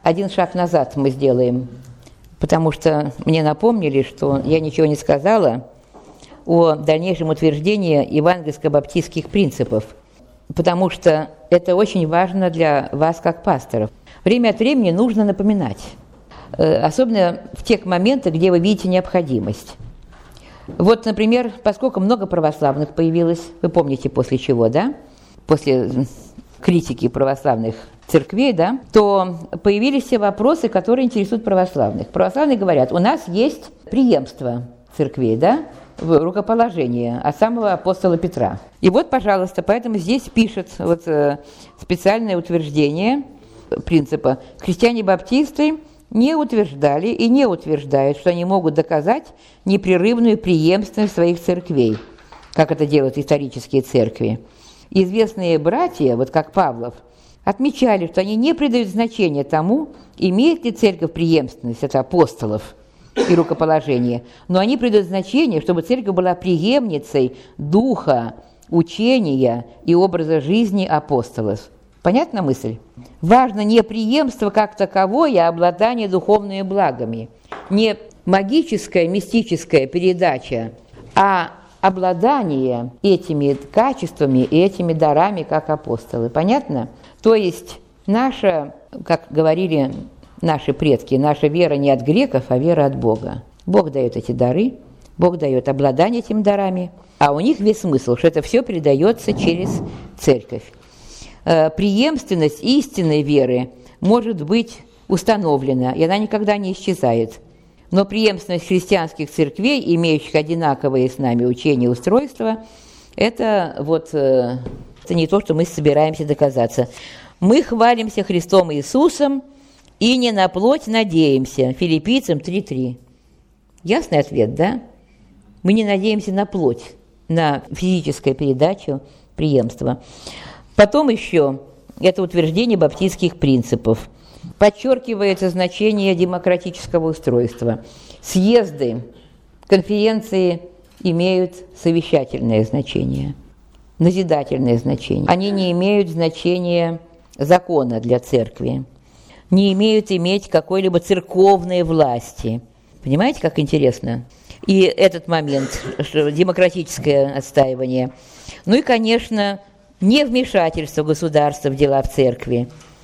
один шаг назад мы сделаем, потому что мне напомнили, что я ничего не сказала о дальнейшем утверждении евангельско-баптистских принципов, потому что это очень важно для вас, как пасторов. Время от времени нужно напоминать, особенно в тех моментах, где вы видите необходимость. Вот, например, поскольку много православных появилось, вы помните, после чего, да? После критики православных церквей, да, то появились все вопросы, которые интересуют православных. Православные говорят, у нас есть преемство церквей, да, в рукоположении от самого апостола Петра. И вот, пожалуйста, поэтому здесь пишет вот специальное утверждение принципа. Христиане-баптисты не утверждали и не утверждают, что они могут доказать непрерывную преемственность своих церквей, как это делают исторические церкви. Известные братья, вот как Павлов, отмечали, что они не придают значения тому, имеет ли церковь преемственность от апостолов и рукоположения, но они придают значение, чтобы церковь была преемницей духа, учения и образа жизни апостолов. Понятна мысль? Важно не преемство как таковое, а обладание духовными благами. Не магическая, мистическая передача, а обладание этими качествами и этими дарами, как апостолы. Понятно? То есть наша, как говорили наши предки, наша вера не от греков, а вера от Бога. Бог дает эти дары, Бог дает обладание этими дарами, а у них весь смысл, что это все передается через церковь. Преемственность истинной веры может быть установлена, и она никогда не исчезает. Но преемственность христианских церквей, имеющих одинаковые с нами учения и устройства, это не то, что мы собираемся доказаться. Мы хвалимся Христом Иисусом и не на плоть надеемся. Филиппийцам 3:3. Ясный ответ, да? Мы не надеемся на плоть, на физическую передачу преемства. Потом еще это утверждение баптистских принципов. Подчеркивается значение демократического устройства. Съезды, конференции имеют совещательное значение, назидательное значение. Они не имеют значения закона для церкви, не имеют иметь какой-либо церковной власти. Понимаете, как интересно? И этот момент, что демократическое отстаивание. Ну и, конечно, невмешательство государства в дела в церкви.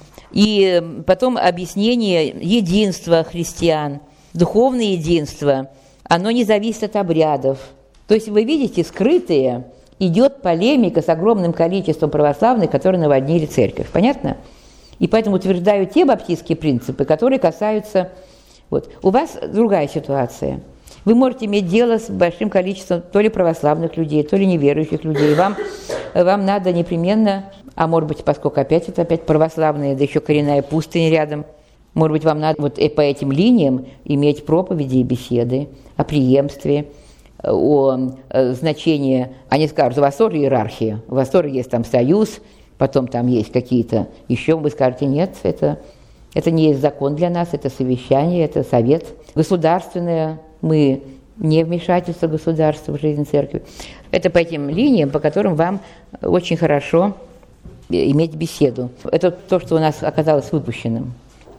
И потом объяснение единства христиан. Духовное единство, оно не зависит от обрядов. То есть вы видите, скрытые идет полемика с огромным количеством православных, которые наводнили церковь. Понятно? И поэтому утверждаю те баптистские принципы, которые касаются... Вот. У вас другая ситуация. Вы можете иметь дело с большим количеством то ли православных людей, то ли неверующих людей. Вам надо непременно, а может быть, поскольку опять православные, да еще коренная пустыня рядом, может быть, вам надо вот по этим линиям иметь проповеди и беседы о преемстве, о значении, они скажут, у вас тоже иерархия, у вас тоже есть там союз, потом там есть какие-то еще, вы скажете, нет, это не есть закон для нас, это совещание, это совет государственное, мы не вмешательство государства в жизнь церкви. Это по этим линиям, по которым вам очень хорошо иметь беседу. Это то, что у нас оказалось выпущенным.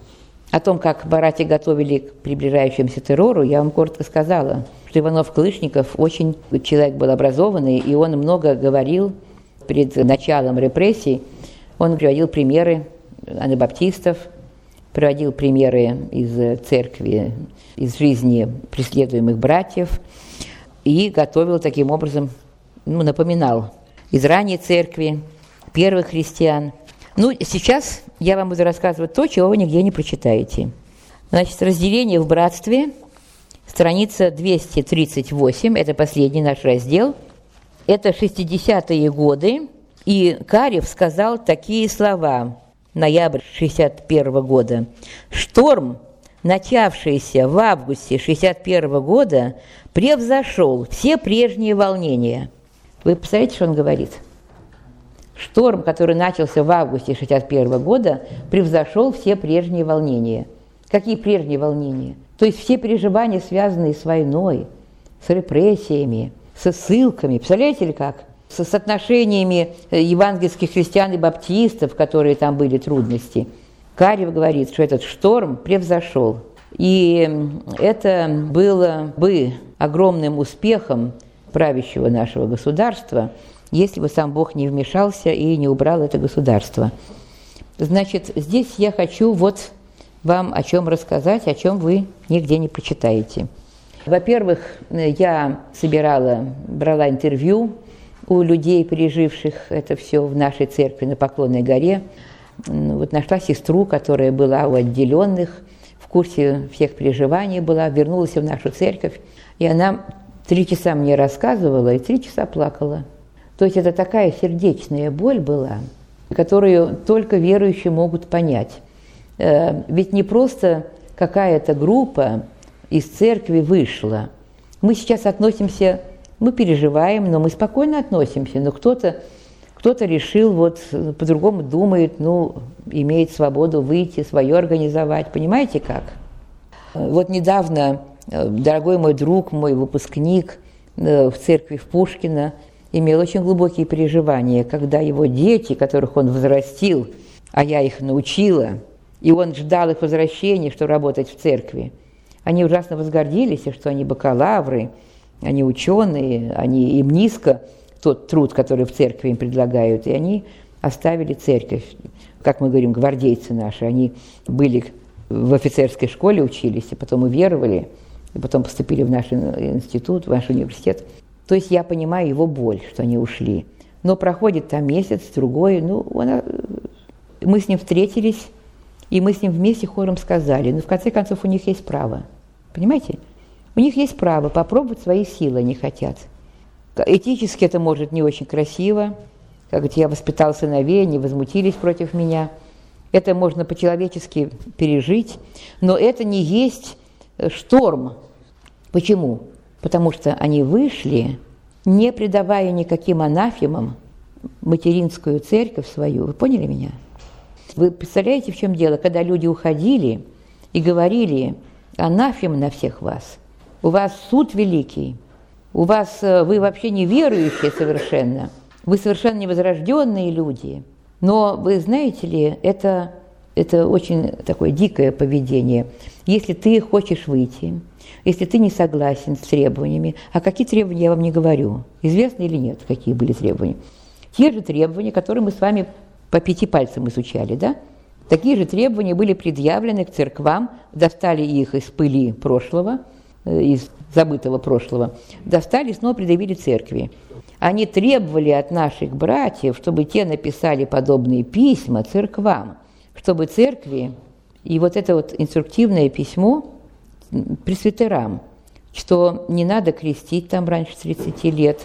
О том, как братья готовили к приближающемуся террору, я вам коротко сказала, что Иванов-Клышников очень человек был образованный, и он много говорил перед началом репрессий. Он приводил примеры анабаптистов, приводил примеры из церкви, из жизни преследуемых братьев, и готовил таким образом, напоминал из ранней церкви, первых христиан. Сейчас я вам буду рассказывать то, чего вы нигде не прочитаете. Значит, разделение в братстве, страница 238, это последний наш раздел, это 60-е годы, и Карев сказал такие слова, ноябрь 61 года. «Шторм, начавшийся в августе 61 года, превзошел все прежние волнения». Вы представляете, что он говорит? Шторм, который начался в августе 61 года, превзошел все прежние волнения. Какие прежние волнения? То есть все переживания, связанные с войной, с репрессиями, со ссылками. Представляете ли как? С отношениями евангельских христиан и баптистов, которые там были трудности. Карев говорит, что этот шторм превзошел. И это было бы огромным успехом правящего нашего государства, если бы сам Бог не вмешался и не убрал это государство. Значит, здесь я хочу вот вам о чем рассказать, о чем вы нигде не прочитаете. Во-первых, я брала интервью у людей, переживших это все в нашей церкви на Поклонной горе. Вот нашла сестру, которая была у отделенных, в курсе всех переживаний была, вернулась в нашу церковь, и она 3 часа мне рассказывала и 3 часа плакала. То есть это такая сердечная боль была, которую только верующие могут понять. Ведь не просто какая-то группа из церкви вышла. Мы сейчас относимся, мы переживаем, но мы спокойно относимся, но кто-то решил, вот по-другому думает, имеет свободу выйти, свое организовать. Понимаете как? Вот недавно дорогой мой друг, мой выпускник в церкви в Пушкино имел очень глубокие переживания, когда его дети, которых он взрастил, а я их научила, и он ждал их возвращения, чтобы работать в церкви. Они ужасно возгордились, что они бакалавры, они ученые, им низко тот труд, который в церкви им предлагают, и они оставили церковь. Как мы говорим, гвардейцы наши, они были в офицерской школе, учились, и потом уверовали, и потом поступили в наш институт, в наш университет. То есть я понимаю его боль, что они ушли. Но проходит там месяц, другой, мы с ним встретились, и мы с ним вместе хором сказали, в конце концов у них есть право. Понимаете? У них есть право попробовать свои силы, они хотят. Этически это может не очень красиво, как я воспитал сыновей, они возмутились против меня. Это можно по-человечески пережить, но это не есть шторм. Почему? Потому что они вышли, не предавая никаким анафемам материнскую церковь свою. Вы поняли меня? Вы представляете, в чем дело? Когда люди уходили и говорили: анафем на всех вас, у вас суд великий, вы вообще не верующие совершенно, вы совершенно невозрожденные люди. Но вы знаете ли, это очень такое дикое поведение. Если ты хочешь выйти, если ты не согласен с требованиями, а какие требования, я вам не говорю, известно или нет, какие были требования. Те же требования, которые мы с вами по 5 пальцам изучали, да? Такие же требования были предъявлены к церквам, достали их из пыли прошлого, из забытого прошлого, достали и снова предъявили церкви. Они требовали от наших братьев, чтобы те написали подобные письма церквам, чтобы церкви, и вот это вот инструктивное письмо пресвитерам, что не надо крестить там раньше 30 лет,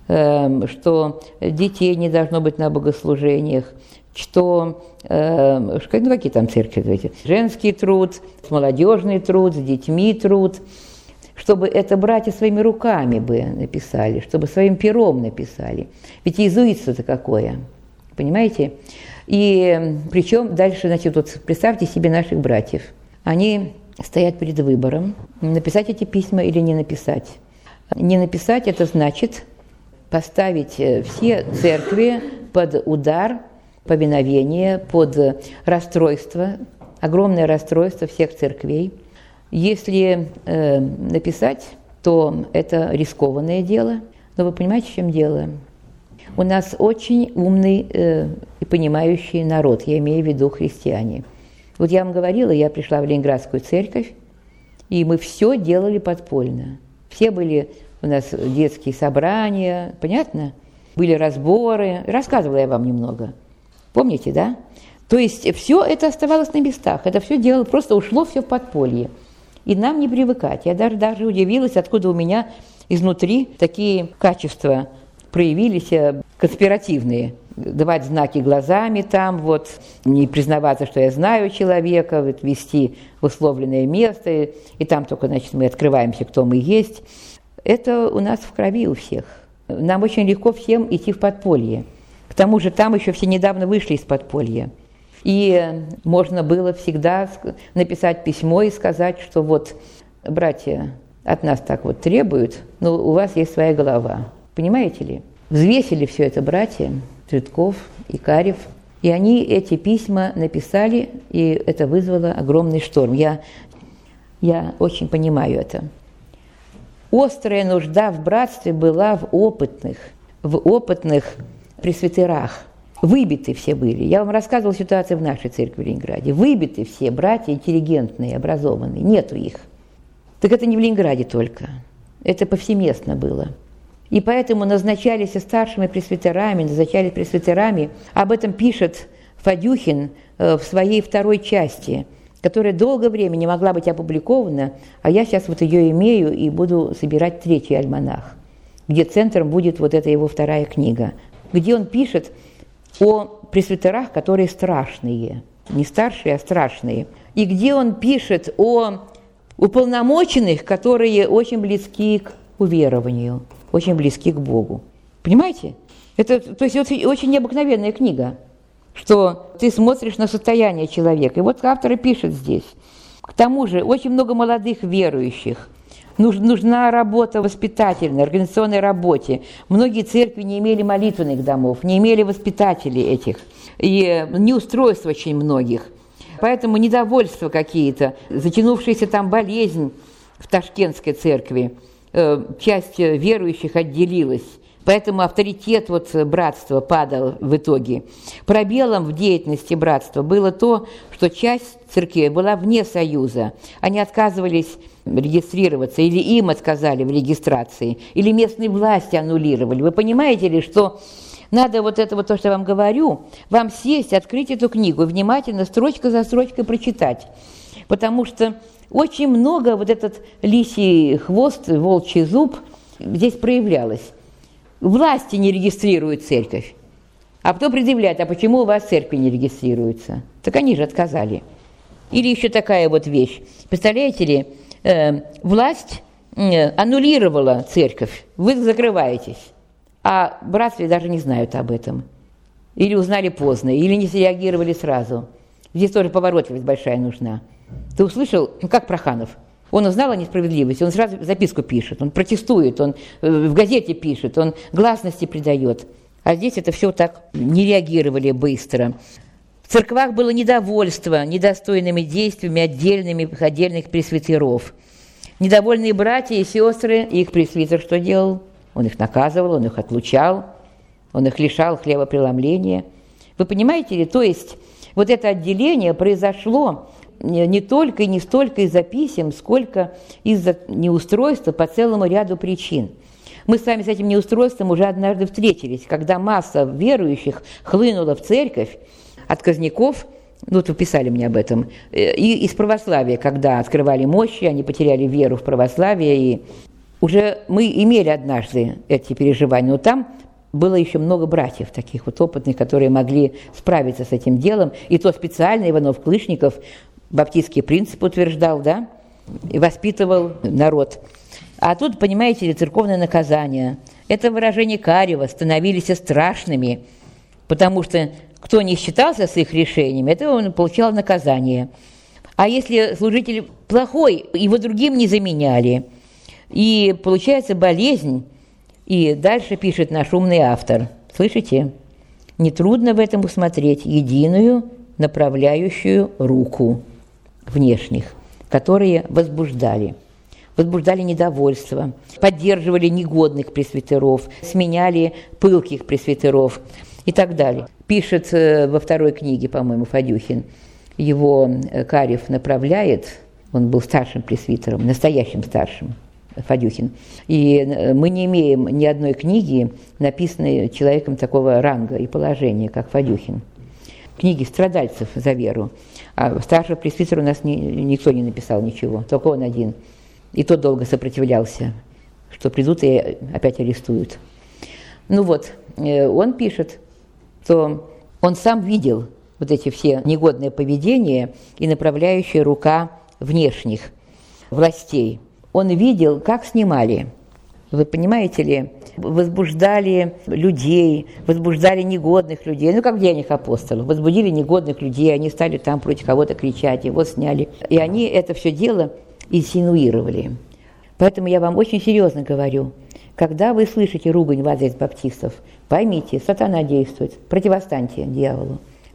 что детей не должно быть на богослужениях, что какие там церкви, женский труд, молодежный труд, с детьми труд, чтобы это братья своими руками бы написали, чтобы своим пером написали. Ведь иезуитство-то какое, понимаете? И причем дальше, значит, вот представьте себе наших братьев. Они стоят перед выбором, написать эти письма или не написать. Не написать – это значит поставить все церкви под удар повиновения, под расстройство, огромное расстройство всех церквей. Если написать, то это рискованное дело. Но вы понимаете, в чем дело? У нас очень умный и понимающий народ, я имею в виду христиане. Вот я вам говорила, я пришла в Ленинградскую церковь, и мы все делали подпольно. Все были у нас детские собрания, понятно? Были разборы, рассказывала я вам немного. Помните, да? То есть все это оставалось на местах, это все дело, просто ушло все в подполье. И нам не привыкать. Я даже удивилась, откуда у меня изнутри такие качества проявились конспиративные. Давать знаки глазами там, вот, не признаваться, что я знаю человека, вот, вести в условленное место, и там только, значит, мы открываемся, кто мы есть. Это у нас в крови у всех. Нам очень легко всем идти в подполье. К тому же там еще все недавно вышли из подполья. И можно было всегда написать письмо и сказать, что вот, братья, от нас так вот требуют, но у вас есть своя голова. Понимаете ли? Взвесили все это братья, Цветков и Карев, И они эти письма написали, и это вызвало огромный шторм. Я очень понимаю это. Острая нужда в братстве была в опытных пресвитерах. Выбиты все были. Я вам рассказывала ситуацию в нашей церкви в Ленинграде. Выбиты все братья интеллигентные, образованные. Нету их. Так это не в Ленинграде только. Это повсеместно было. И поэтому назначались и старшими пресвитерами. Об этом пишет Фадюхин в своей второй части, которая долгое время не могла быть опубликована, а я сейчас вот ее имею и буду собирать третий альманах, где центром будет вот эта его вторая книга, где он пишет о пресвитерах, которые страшные, не старшие, а страшные, и где он пишет о уполномоченных, которые очень близки к уверованию, очень близки к Богу. Понимаете? Это, то есть, очень необыкновенная книга, что ты смотришь на состояние человека. И вот автор и пишет здесь. К тому же очень много молодых верующих. Нужна работа воспитательная, организационной работе. Многие церкви не имели молитвенных домов, не имели воспитателей этих. И неустройств очень многих. Поэтому недовольства какие-то, затянувшаяся там болезнь в Ташкентской церкви. Часть верующих отделилась. Поэтому авторитет братства падал в итоге. Пробелом в деятельности братства было то, что часть церквей была вне союза. Они отказывались регистрироваться, или им отказали в регистрации, или местные власти аннулировали. Вы понимаете ли, что надо то, что я вам говорю, вам сесть, открыть эту книгу и внимательно, строчка за строчкой прочитать. Потому что очень много этот лисий хвост, волчий зуб здесь проявлялось. Власти не регистрируют церковь. А кто предъявляет, а почему у вас церкви не регистрируются? Так они же отказали. Или еще такая вещь. Представляете ли, власть аннулировала церковь, вы закрываетесь, а в братстве даже не знают об этом. Или узнали поздно, или не среагировали сразу. Здесь тоже поворотливость большая нужна. Ты услышал, как Проханов? Он узнал о несправедливости, он сразу записку пишет, он протестует, он в газете пишет, он гласности придает. А здесь это все так не реагировали быстро. В церквах было недовольство недостойными действиями отдельных пресвитеров. Недовольные братья и сестры, их пресвитер что делал? Он их наказывал, он их отлучал, он их лишал хлебопреломления. Вы понимаете ли, то есть это отделение произошло не только и не столько из-за писем, сколько из-за неустройства по целому ряду причин. Мы с вами с этим неустройством уже однажды встретились, когда масса верующих хлынула в церковь, отказников, вы писали мне об этом, и из православия, когда открывали мощи, они потеряли веру в православие, и уже мы имели однажды эти переживания, но там было еще много братьев таких опытных, которые могли справиться с этим делом, и то специально Иванов Клышников баптистский принцип утверждал, да, и воспитывал народ. А тут, понимаете ли, церковное наказание. Это выражение Карева становились страшными, потому что кто не считался с их решениями, это он получал наказание. А если служитель плохой, его другим не заменяли. И получается болезнь. И дальше пишет наш умный автор. Слышите? Нетрудно в этом усмотреть единую направляющую руку внешних, которые возбуждали недовольство, поддерживали негодных пресвитеров, сменяли пылких пресвитеров и так далее. Пишет во второй книге, по-моему, Фадюхин, его Карев направляет, он был старшим пресвитером, настоящим старшим, Фадюхин. И мы не имеем ни одной книги, написанной человеком такого ранга и положения, как Фадюхин. Книги страдальцев за веру. А старшего пресвитера у нас никто не написал ничего, только он один. И тот долго сопротивлялся, что придут и опять арестуют. Он пишет, что он сам видел эти все негодные поведения и направляющая рука внешних властей. Он видел, как снимали. Вы понимаете ли, возбуждали людей, возбуждали негодных людей, как в Деяниях апостолов, возбудили негодных людей, они стали там против кого-то кричать, его сняли. И они это все дело инсинуировали. Поэтому я вам очень серьезно говорю, когда вы слышите ругань в адрес баптистов, поймите, сатана действует, противостаньте дьяволу.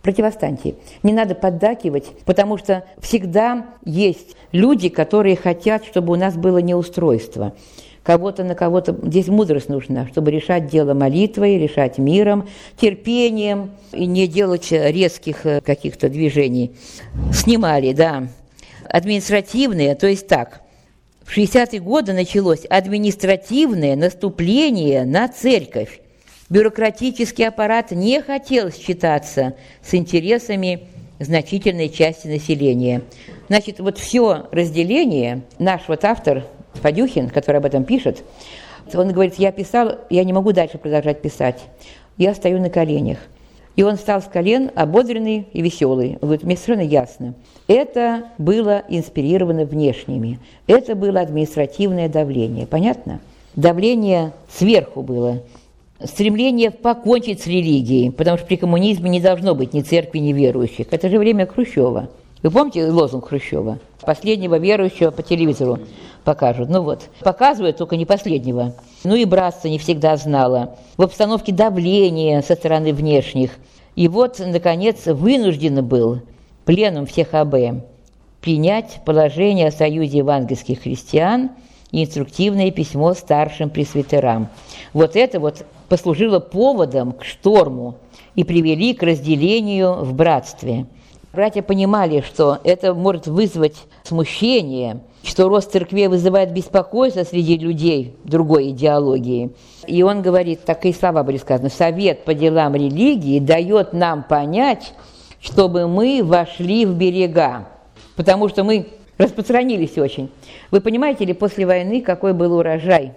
Противостаньте. Не надо поддакивать, потому что всегда есть люди, которые хотят, чтобы у нас было неустройство. Кого-то на кого-то. Здесь мудрость нужна, чтобы решать дело молитвой, решать миром, терпением и не делать резких каких-то движений. Снимали, да. Административные, то есть так. В 60-е годы началось административное наступление на церковь. Бюрократический аппарат не хотел считаться с интересами значительной части населения. Значит, вот все разделение, наш вот автор Фадюхин, который об этом пишет, он говорит, я писал, я не могу дальше продолжать писать, я стою на коленях. И он встал с колен, ободренный и веселый. Он говорит, мне совершенно ясно. Это было инспирировано внешними. Это было административное давление. Понятно? Давление сверху было. Стремление покончить с религией, потому что при коммунизме не должно быть ни церкви, ни верующих. Это же время Хрущева. Вы помните лозунг Хрущева? Последнего верующего по телевизору покажут. Ну вот, показывают, только не последнего. Ну и братство не всегда знало. В обстановке давления со стороны внешних. И вот, наконец, вынужден был пленум всех АБ принять положение о союзе евангельских христиан и инструктивное письмо старшим пресвитерам. Вот это вот послужило поводом к шторму и привели к разделению в братстве. Братья понимали, что это может вызвать смущение, что рост церквей вызывает беспокойство среди людей другой идеологии. И он говорит, такие слова были сказаны, «Совет по делам религии дает нам понять, чтобы мы вошли в берега». Потому что мы распространились очень. Вы понимаете ли, после войны какой был урожай,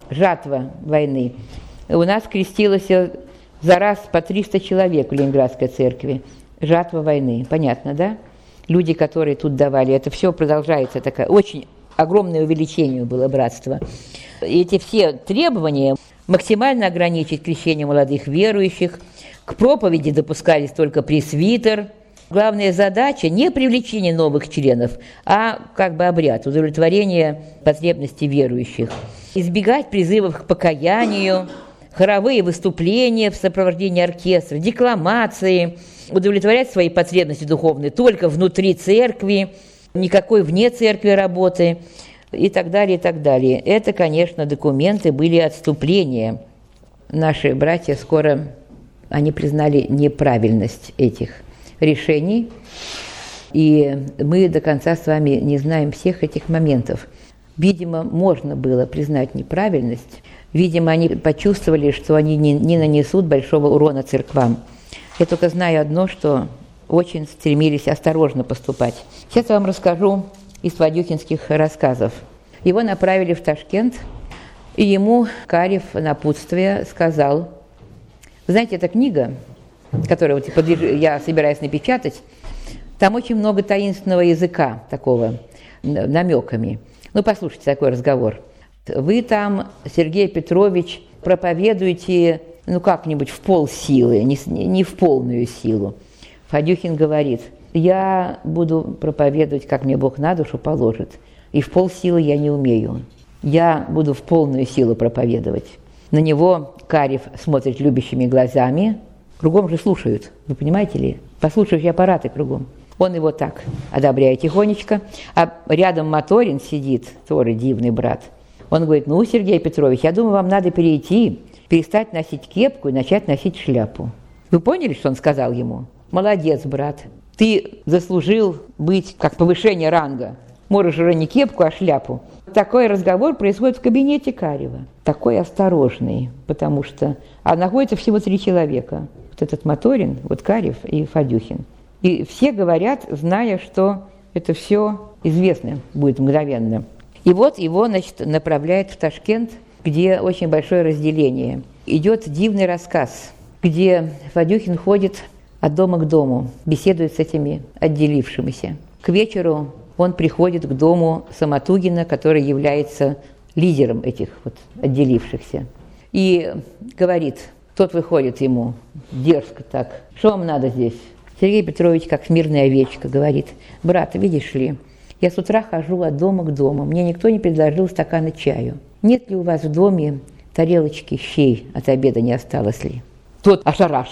жатва войны? У нас крестилось за раз по 300 человек в Ленинградской церкви. Жатва войны. Понятно, да? Люди, которые тут давали, это все продолжается, такое очень огромное увеличение было братства. И эти все требования максимально ограничить крещение молодых верующих, к проповеди допускались только пресвитер. Главная задача не привлечение новых членов, а как бы обряд, удовлетворение потребностей верующих. Избегать призывов к покаянию, хоровые выступления в сопровождении оркестра, декламации, удовлетворять свои потребности духовные только внутри церкви, никакой вне церкви работы и так далее, и так далее. Это, конечно, документы были отступления. Наши братья скоро, они признали неправильность этих решений, и мы до конца с вами не знаем всех этих моментов. Видимо, можно было признать неправильность, видимо, они почувствовали, что они не нанесут большого урона церквам. Я только знаю одно, что очень стремились осторожно поступать. Сейчас я вам расскажу из фадюхинских рассказов. Его направили в Ташкент, и ему Карев напутствие сказал, знаете, эта книга, которую я собираюсь напечатать, там очень много таинственного языка такого, намеками. Ну, послушайте такой разговор. Вы там, Сергей Петрович, проповедуете, ну, как-нибудь в полсилы, не в полную силу. Фадюхин говорит, я буду проповедовать, как мне Бог на душу положит, и в полсилы я не умею. Я буду в полную силу проповедовать. На него Карев смотрит любящими глазами, кругом же слушают, вы понимаете ли? Послушающие аппараты кругом. Он его так одобряет тихонечко, а рядом Моторин сидит, тоже дивный брат. Он говорит, ну, Сергей Петрович, я думаю, вам надо перестать носить кепку и начать носить шляпу. Вы поняли, что он сказал ему? Молодец, брат, ты заслужил быть как повышение ранга. Можешь уже не кепку, а шляпу. Такой разговор происходит в кабинете Карева. Такой осторожный, потому что... А находится всего 3 человека. Вот этот Моторин, вот Карев и Фадюхин. И все говорят, зная, что это все известно будет мгновенно. И вот его, значит, направляют в Ташкент, где очень большое разделение. Идет дивный рассказ, где Фадюхин ходит от дома к дому, беседует с этими отделившимися. К вечеру он приходит к дому Самотугина, который является лидером этих вот отделившихся. И говорит, тот выходит ему дерзко так, что вам надо здесь? Сергей Петрович, как смирная овечка, говорит, брат, видишь ли, я с утра хожу от дома к дому, мне никто не предложил стакана чаю. Нет ли у вас в доме тарелочки щей, от обеда не осталось ли? Тот ошарашен,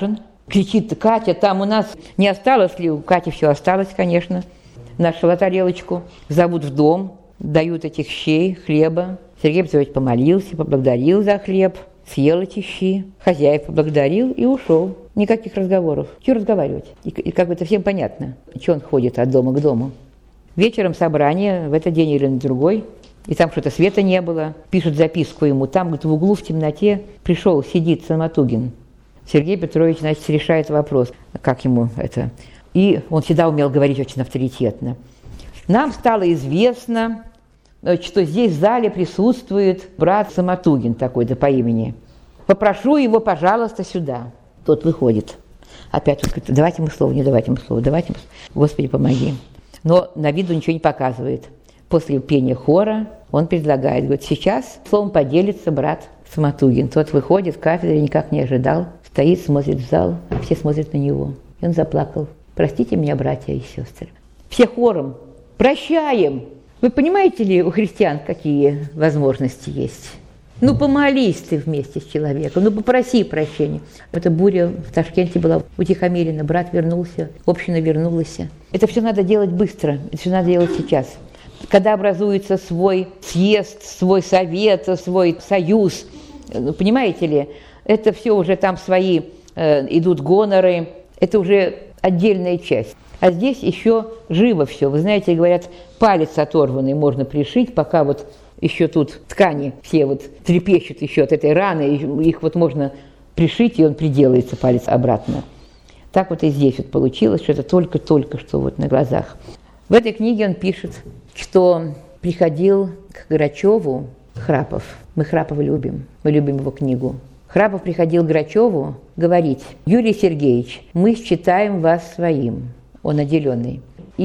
Кричит: Катя, там у нас не осталось ли? У Кати все осталось, конечно. Нашла тарелочку, зовут в дом, дают этих щей, хлеба. Сергей Петрович помолился, поблагодарил за хлеб, съел эти щи, хозяев поблагодарил и ушел. Никаких разговоров. Что разговаривать? И как бы это всем понятно, что он ходит от дома к дому. Вечером собрание, в этот день или на другой, и там что-то света не было. Пишут записку ему, там, говорит, в углу в темноте пришел, сидит Самотугин. Сергей Петрович, значит, решает вопрос, как ему это. И он всегда умел говорить очень авторитетно. Нам стало известно, что здесь в зале присутствует брат Самотугин такой-то по имени. Попрошу его, пожалуйста, сюда. Тот выходит. Опять он говорит: давайте ему слово, не давайте ему слово, давайте ему слово. Господи, помоги. Но на виду ничего не показывает. После пения хора он предлагает, говорит: сейчас словом поделится брат Самотугин. Тот выходит в кафедру, никак не ожидал, стоит, смотрит в зал, а все смотрят на него. И он заплакал. Простите меня, братья и сестры. Все хором: прощаем! Вы понимаете ли, у христиан какие возможности есть? Ну, помолись ты вместе с человеком, ну, попроси прощения. Эта буря в Ташкенте была утихомирена, брат вернулся, община вернулась. Это все надо делать быстро, это все надо делать сейчас. Когда образуется свой съезд, свой совет, свой союз, понимаете ли, это все уже там свои идут гоноры, это уже отдельная часть. А здесь еще живо все. Вы знаете, говорят, палец оторванный можно пришить, пока вот еще тут ткани все вот трепещут еще от этой раны, их вот можно пришить, и он приделается, палец, обратно. Так вот и здесь вот получилось, что это только-только что вот на глазах. В этой книге он пишет, что приходил к Грачеву Храпов. Мы Храпова любим, мы любим его книгу. Храпов приходил к Грачеву говорить: Юрий Сергеевич, мы считаем вас своим. Он наделенный.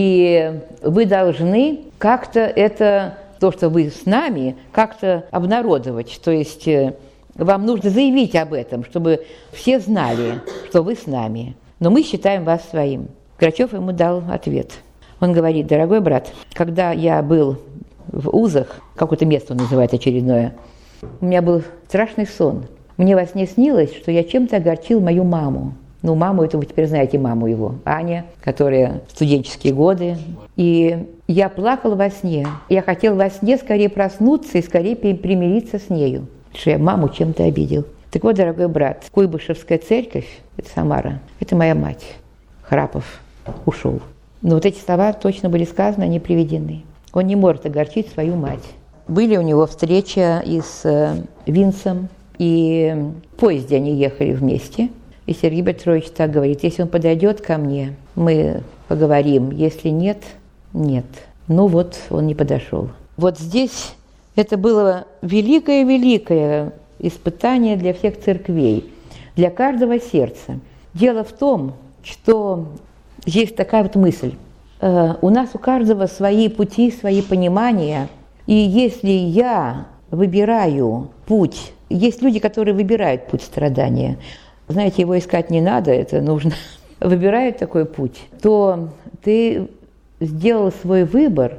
И вы должны как-то это, то, что вы с нами, как-то обнародовать. То есть вам нужно заявить об этом, чтобы все знали, что вы с нами. Но мы считаем вас своим. Грачев ему дал ответ. Он говорит: дорогой брат, когда я был в Узах, какое-то место он называет очередное, у меня был страшный сон. Мне во сне снилось, что я чем-то огорчил мою маму. Ну, маму, это вы теперь знаете маму его, Аня, которая в студенческие годы. И я плакал во сне. Я хотел во сне скорее проснуться и скорее примириться с нею, что я маму чем-то обидел. Так вот, дорогой брат, Куйбышевская церковь, это Самара, это моя мать. Храпов ушел. Но вот эти слова точно были сказаны, они приведены. Он не может огорчить свою мать. Были у него встреча и с Винсом, и в поезде они ехали вместе. И Сергей Петрович так говорит: если он подойдет ко мне, мы поговорим, если нет, нет. Ну вот, он не подошел. Вот здесь это было великое-великое испытание для всех церквей, для каждого сердца. Дело в том, что есть такая вот мысль. У нас у каждого свои пути, свои понимания. И если я выбираю путь, есть люди, которые выбирают путь страдания, знаете, его искать не надо, это нужно. Выбирают такой путь, то ты сделал свой выбор,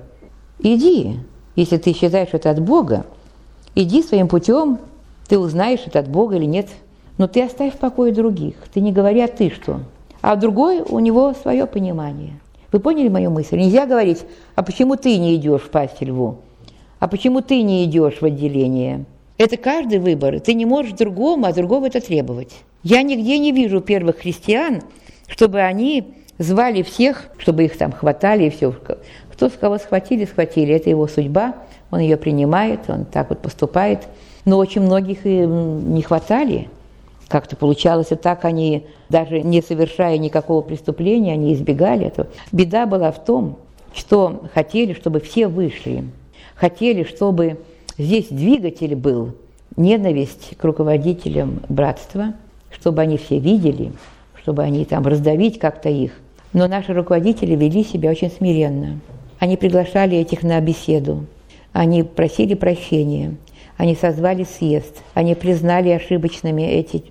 иди. Если ты считаешь, что это от Бога, иди своим путем, ты узнаешь, это от Бога или нет. Но ты оставь в покое других, ты не говори: а ты что? А другой, у него свое понимание. Вы поняли мою мысль? Нельзя говорить: а почему ты не идешь в пасть льву? А почему ты не идешь в отделение? Это каждый выбор. Ты не можешь другому, а другого это требовать. Я нигде не вижу первых христиан, чтобы они звали всех, чтобы их там хватали и все. Кто с кого схватили, схватили. Это его судьба, он ее принимает, он так вот поступает. Но очень многих и не хватали. Как-то получалось и так, они, даже не совершая никакого преступления, они избегали этого. Беда была в том, что хотели, чтобы все вышли. Хотели, чтобы здесь двигатель был ненависть к руководителям братства, чтобы они все видели, чтобы они там раздавить как-то их. Но наши руководители вели себя очень смиренно. Они приглашали этих на беседу, они просили прощения, они созвали съезд, они признали ошибочными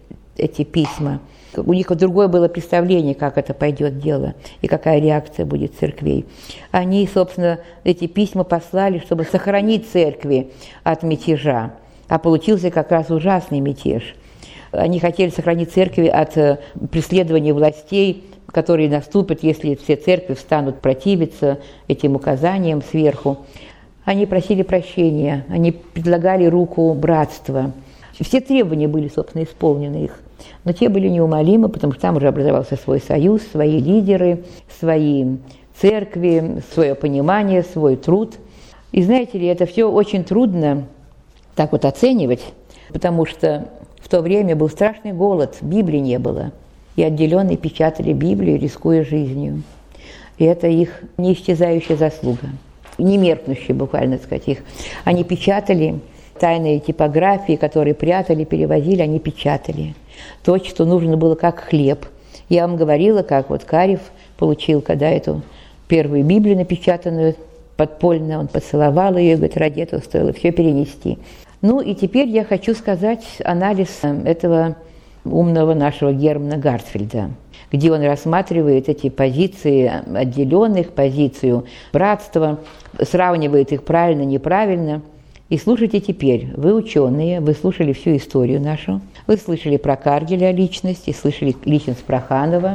эти письма. У них другое было представление, как это пойдет дело и какая реакция будет церквей. Они, собственно, эти письма послали, чтобы сохранить церкви от мятежа. А получился как раз ужасный мятеж. Они хотели сохранить церкви от преследования властей, которые наступят, если все церкви станут противиться этим указаниям сверху. Они просили прощения, они предлагали руку братства. Все требования были, собственно, исполнены их. Но те были неумолимы, потому что там уже образовался свой союз, свои лидеры, свои церкви, свое понимание, свой труд. И знаете ли, это все очень трудно так вот оценивать, потому что в то время был страшный голод, Библии не было. И отделенные печатали Библию, рискуя жизнью. И это их неисчезающая заслуга, не меркнущая буквально, так сказать, их. Они печатали тайные типографии, которые прятали, перевозили, они печатали. То, что нужно было как хлеб. Я вам говорила, как вот Карев получил, когда эту первую Библию напечатанную подпольно, он поцеловал ее и говорит, ради этого стоило все перенести. Ну и теперь я хочу сказать анализ этого умного нашего Германа Гартфельда, где он рассматривает эти позиции отделенных, позицию братства, сравнивает их правильно, неправильно. И слушайте теперь, вы ученые, вы слушали всю историю нашу, вы слышали про Каргеля личность, и слышали личность Проханова,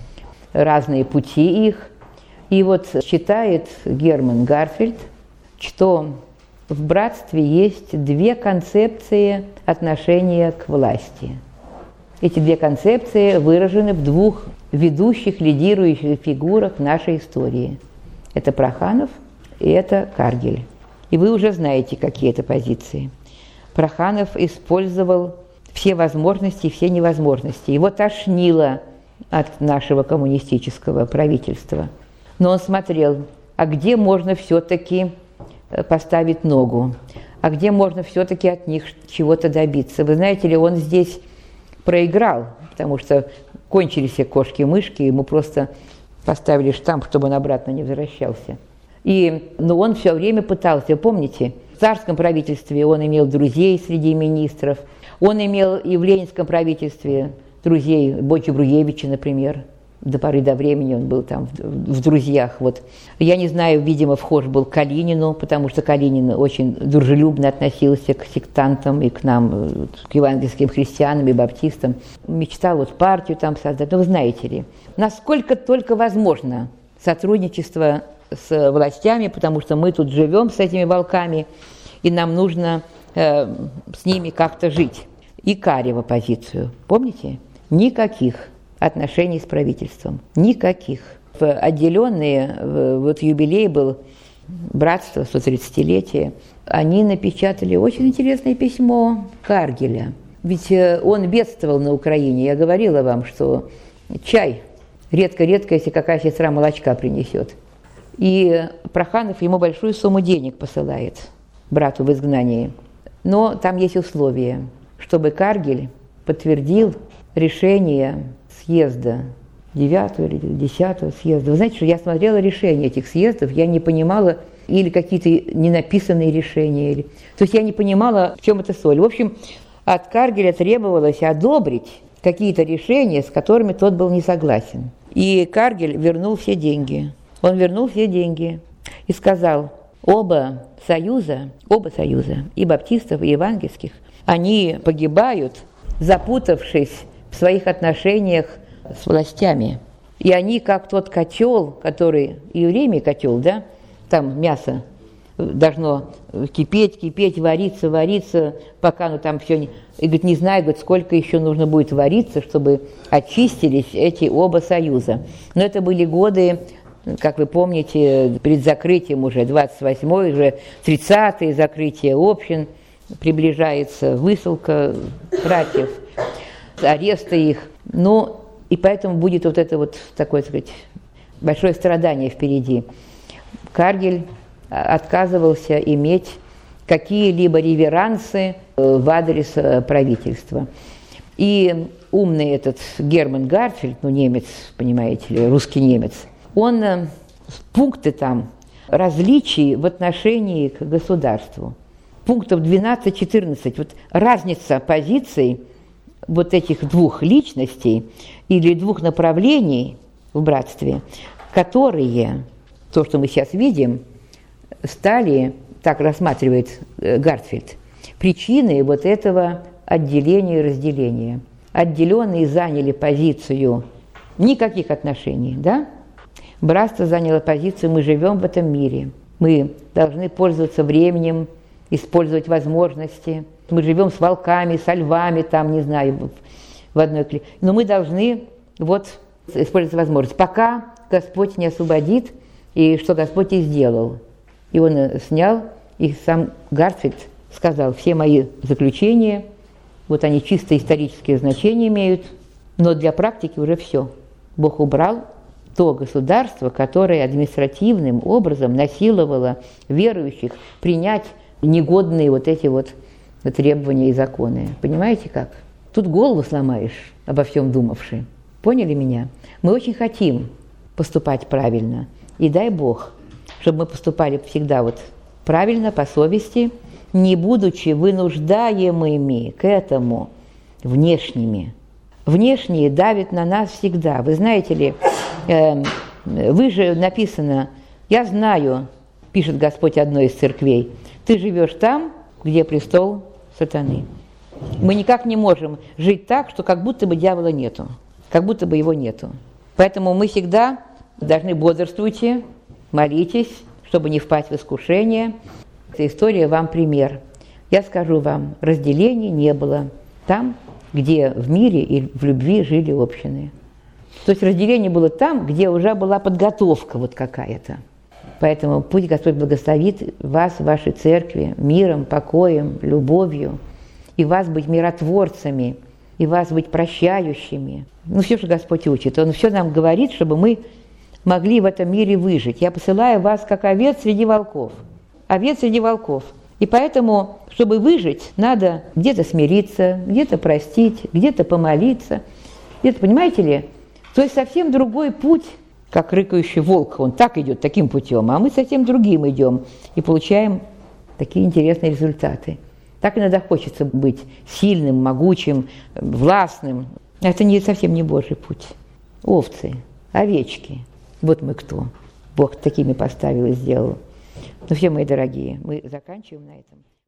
разные пути их. И вот считает Герман Гартфельд, что в братстве есть две концепции отношения к власти. Эти две концепции выражены в двух ведущих, лидирующих фигурах нашей истории. Это Проханов и это Каргель. И вы уже знаете, какие это позиции. Проханов использовал все возможности и все невозможности. Его тошнило от нашего коммунистического правительства. Но он смотрел, а где можно все-таки поставить ногу, а где можно все-таки от них чего-то добиться. Вы знаете ли, он здесь проиграл, потому что кончились все кошки-мышки, ему просто поставили штамп, чтобы он обратно не возвращался. Но он все время пытался, помните, в царском правительстве он имел друзей среди министров, он имел и в ленинском правительстве друзей, Бочи-Бруевича, например, до поры до времени он был там в друзьях. Вот. Я не знаю, видимо, вхож был к Калинину, потому что Калинин очень дружелюбно относился к сектантам и к нам, к евангельским христианам и баптистам. Мечтал вот партию там создать. Но вы знаете ли, насколько только возможно сотрудничество с властями, потому что мы тут живем с этими волками, и нам нужно с ними как-то жить. И Карева позицию, помните? Никаких отношений с правительством. Никаких. В отделенные, вот юбилей был братство, 130-летие, они напечатали очень интересное письмо Каргеля. Ведь он бедствовал на Украине. Я говорила вам, что чай редко-редко, если какая сестра молочка принесет. И Проханов ему большую сумму денег посылает, брату в изгнании. Но там есть условия, чтобы Каргель подтвердил решение съезда, 9 или 10 съезда. Вы знаете, что я смотрела решения этих съездов, я не понимала, или какие-то ненаписанные решения. То есть я не понимала, в чем это соль. В общем, от Каргеля требовалось одобрить какие-то решения, с которыми тот был не согласен. И Каргель вернул все деньги. Он вернул все деньги и сказал, оба союза, и баптистов, и евангельских, они погибают, запутавшись в своих отношениях с властями. И они, как тот котел, который, еврейский котел, да, там мясо должно кипеть, вариться, пока оно там все не... И говорит, не знаю, говорит, сколько еще нужно будет вариться, чтобы очистились эти оба союза. Но это были годы, как вы помните, перед закрытием уже, 28-й, уже 30-е закрытие общин, приближается высылка братьев, аресты их. Ну, и поэтому будет вот это вот такое, так сказать, большое страдание впереди. Каргель отказывался иметь какие-либо реверансы в адрес правительства. И умный этот Герман Гартфельд, ну, немец, понимаете ли, русский немец, он пункты там различий в отношении к государству, пунктов 12-14, вот разница позиций вот этих двух личностей или двух направлений в братстве, которые, то, что мы сейчас видим, стали, так рассматривает Гартфельд, причиной вот этого отделения и разделения. Отделенные заняли позицию никаких отношений, да? Братство заняло позицию «мы живем в этом мире». Мы должны пользоваться временем, использовать возможности. Мы живем с волками, со львами, там, не знаю, в одной клетке. Но мы должны вот использовать возможности, пока Господь не освободит, и что Господь и сделал. И он снял, и сам Гартфельд сказал: все мои заключения, вот они чисто исторические значения имеют, но для практики уже все. Бог убрал то государство, которое административным образом насиловало верующих принять негодные вот эти вот требования и законы. Понимаете как? Тут голову сломаешь, обо всем думавши. Поняли меня? Мы очень хотим поступать правильно. И дай Бог, чтобы мы поступали всегда вот правильно, по совести, не будучи вынуждаемыми к этому внешними. Внешние давят на нас всегда. Вы знаете ли, вы же написано: «Я знаю, – пишет Господь одной из церквей, – ты живешь там, где престол сатаны». Мы никак не можем жить так, что как будто бы дьявола нету, как будто бы его нету. Поэтому мы всегда должны бодрствуйте, молитесь, чтобы не впасть в искушение. Эта история вам пример. Я скажу вам, разделений не было там, где в мире и в любви жили общины. То есть разделение было там, где уже была подготовка вот какая-то. Поэтому пусть Господь благословит вас, вашей церкви, миром, покоем, любовью, и вас быть миротворцами, и вас быть прощающими. Ну, все, что Господь учит, Он все нам говорит, чтобы мы могли в этом мире выжить. Я посылаю вас, как овец среди волков. Овец среди волков. И поэтому, чтобы выжить, надо где-то смириться, где-то простить, где-то помолиться. Где-то, понимаете ли, то есть совсем другой путь, как рыкающий волк, он так идет, таким путем, а мы совсем другим идем и получаем такие интересные результаты. Так иногда хочется быть сильным, могучим, властным. Это совсем не Божий путь. Овцы, овечки. Вот мы кто. Бог такими поставил и сделал. Ну все, мои дорогие, мы заканчиваем на этом.